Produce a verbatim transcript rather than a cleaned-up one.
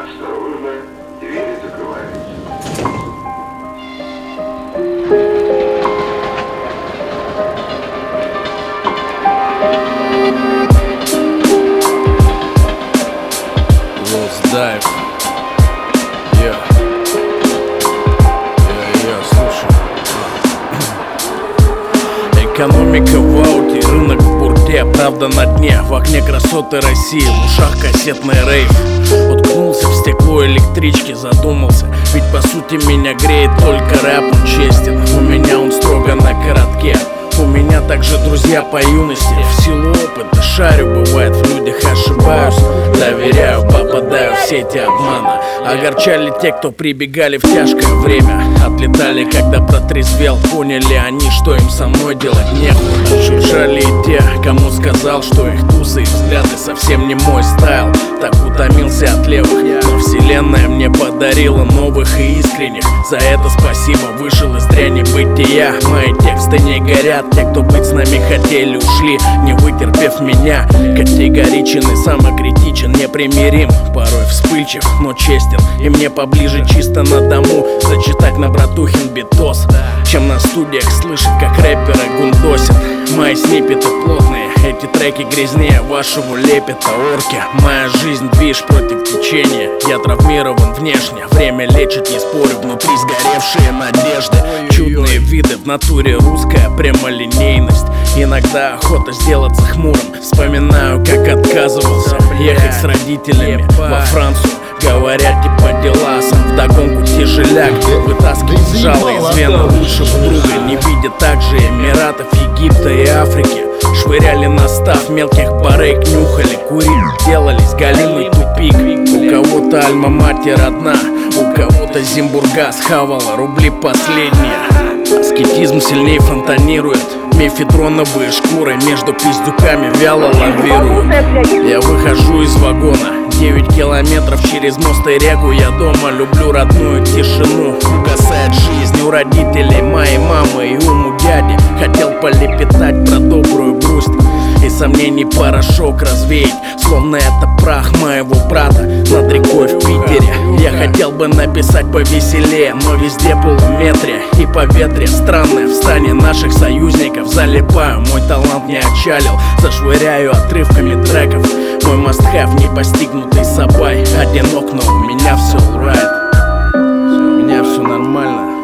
Осторожно, двери закрываются. Lost Dive. Yeah. Yeah, yeah, слушай. Экономика в ауте, рынок в бурде, правда на дне. В окне красоты России, в ушах кассетный рейв. Уткнулся в стекло электрички, задумался. Ведь по сути меня греет только рэп, он честен. У меня он строго на коротке. У меня также друзья по юности. В силу опыта шарю, бывает в людях ошибаюсь. Доверяю, попадаю в сети обмана. Огорчали те, кто прибегали в тяжкое время. Отлетали, когда протрезвел. Поняли они, что им со мной делать нехуй. Жужжали и те, кому сказал, что их тусы и взгляды совсем не мой стайл. Так утомился от левых, но вселенная мне подарила новых и искренних. За это спасибо, вышел из дряни бытия. Мои тексты не горят, те, кто быть с нами хотели, ушли, не вытерпев меня. Категоричен и самокритичен, непримирим, порой вспыльчив, но честен. И мне поближе чисто на дому зачитать на братухин битос, чем на студиях слышать, как рэперы гундосят. Мои сниппеты плотные, эти треки грязнее вашего лепета, орки. Моя жизнь движ против течения. Я травмирован внешне, время лечит, не спорю, внутри сгоревшие надежды. Чудные виды, в натуре русская прямолинейность. Иногда охота сделаться хмурым. Вспоминаю, как отказывался ехать с родителями во Францию. Говорят, типа дела, сам вдогонку тяжеляк. Вытаскивать жало из вены лучшего друга. Не видя также Эмиратов, Египта и Африки. Швыряли на став, мелких барыг нюхали, курили, делались галимый тупик. У кого-то альма-матер одна, у кого-то Зимбурга схавала рубли последние. Аскетизм сильнее фонтанирует, мефедроновые шкуры между пиздюками вяло лавируют. Я выхожу из вагона, девять километров через мост и реку. Я дома люблю родную тишину. Угасает жизнь у родителей моей мамы и уму дяди. Хотел полепетать про добрую грусть и сомнений порошок развеять, словно это прах моего брата над рекой в Питере. Я хотел бы написать повеселее, но везде полуметре и поветрие странное в стане наших союзников. Залипаю, мой талант не отчалил, зашвыряю отрывками треков. Мой must-have не постигнутый собой. Одинок, но у меня все alright. У меня все нормально.